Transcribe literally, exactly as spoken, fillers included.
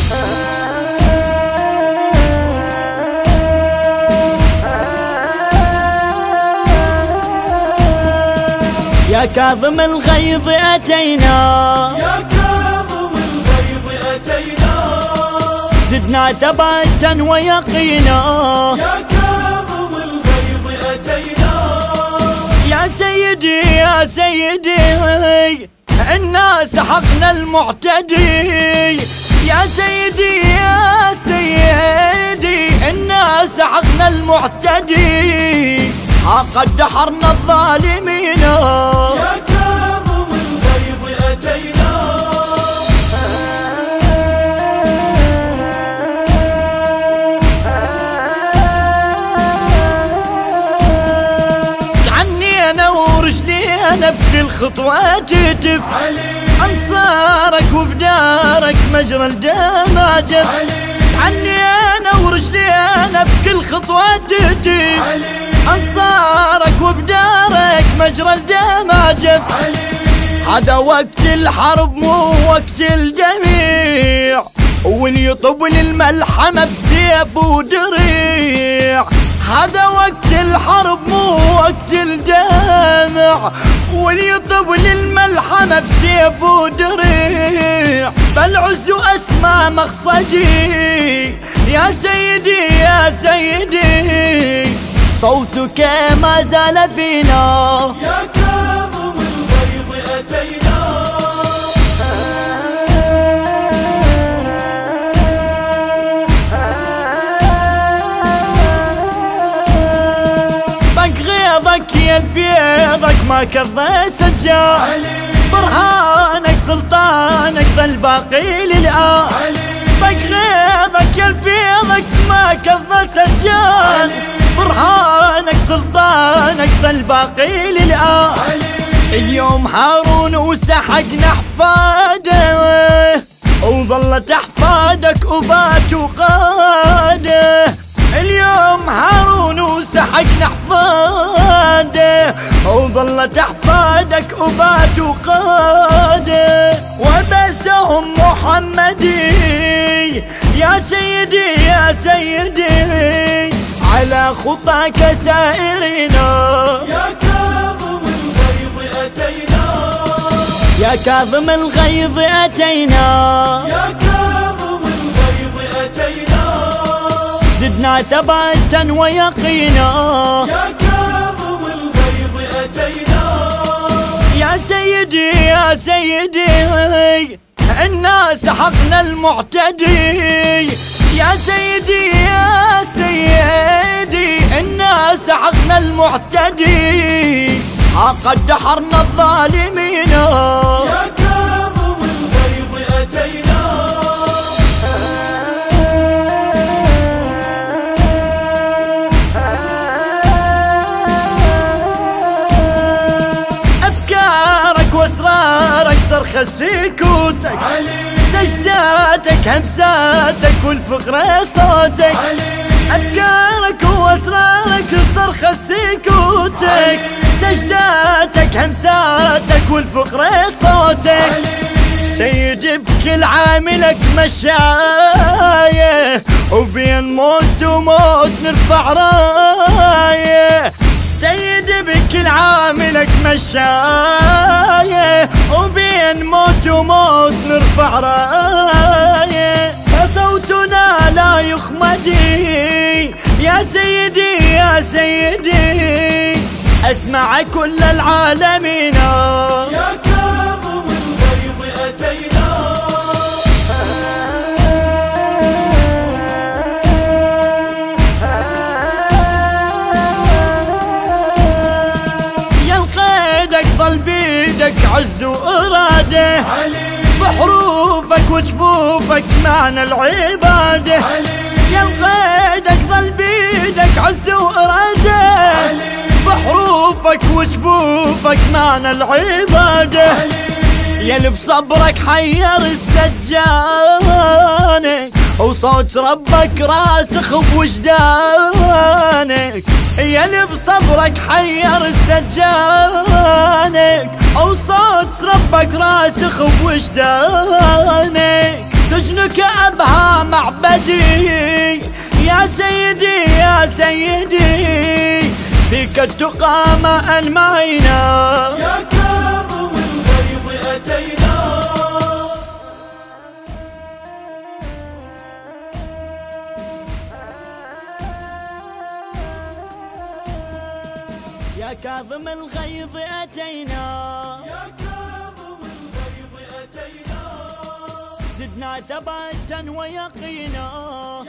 يا كاظم الغيظ أتينا، يا كاظم الغيظ أتينا، زدنا ثباتا ويقينا. يا كاظم الغيظ أتينا، يا سيدي يا سيدي الناس حقنا المعتدي. يا سيدي يا سيدي الناس حقنا المعتدي، ها قد دحرنا الظالمين. يا كاظم الغيظ أتينا، تعني أنا ورجلي أنا بكل خطوة تهتف، أنصارك وبدارك مجرى الدم أجف. عني أنا ورجلي أنا بكل خطوة تهتف، أنصارك وبدارك مجرى الدم أجف. هذا وقت الحرب مو وقت الجميع، واللي يطبن الملحمة بسيف ودريع. هذا وقت الحرب مو وقت الدمع، واللي يطبن الملحمة بسيف ودريع. فالعز أسمى مقصدي، يا سيدي يا سيدي صوتك ما زال فينا. يا كاظم الغيظ أتينا، طق غيظك ينفيضك ما كرض سجار، برهانك سلطانك ظل باقي للآن. طق غيظك ينفيضك ما كرض سجار، برهانك سلطانك ظل باقي للآن. اليوم هارون وسحقنا حفاده، وظلت أحفادك أبات وقاده. اليوم هارون وسحقنا حفاده، وظلت أحفادك أبات وقاده. وبسهم محمدي، يا سيدي يا سيدي على خطاك سائرنا. يا كاظم الغيظ أتينا، يا كاظم الغيظ أتينا، يا كاظم الغيظ أتينا، زدنا ثباتا ويقينا. يا كاظم الغيظ أتينا، يا سيدي يا سيدي الناس حقنا المعتدي. يا سيدي يا سيدي الناس حقنا المعتدي، ها قد دحرنا الظالمين. يا كاظم الغيظ أتينا، أفكارك وأسرارك صرخة سكوتك، سجداتك همساتك والفقرة صوتك. أفكارك وأسرارك صرخة سكوتك، سجداتك همساتك والفقرة صوتك. سيدي بكل عاملك مشاية، وبين موت وموت نرفع راية. سيدي بكل عاملك مشاية، وبين موت وموت نرفع راية. فصوتنا لا يخمدي، يا سيدي يا سيدي أسمع كل العالمين. يا كاظم الغيظ أتينا، ينقيدك ظل بيدك عز وإرادة، بحروفك وجفوفك معنى العبادة. ينقيدك ظل بيدك عز وإرادة، بحروفك وجفوفك معنى العبادة. يلي بصبرك حير السجانك، وصوت ربك راسخ بوجدانك. يلي بصبرك حير السجانك، وصوت ربك راسخ بوجدانك. سجنك أبهى سيدي فيك التقى ما أنمينا. يا كاظم الغيظ أتينا. يا كاظم الغيظ أتينا. يا كاظم الغيظ أتينا. زدنا ثباتا ويقينا.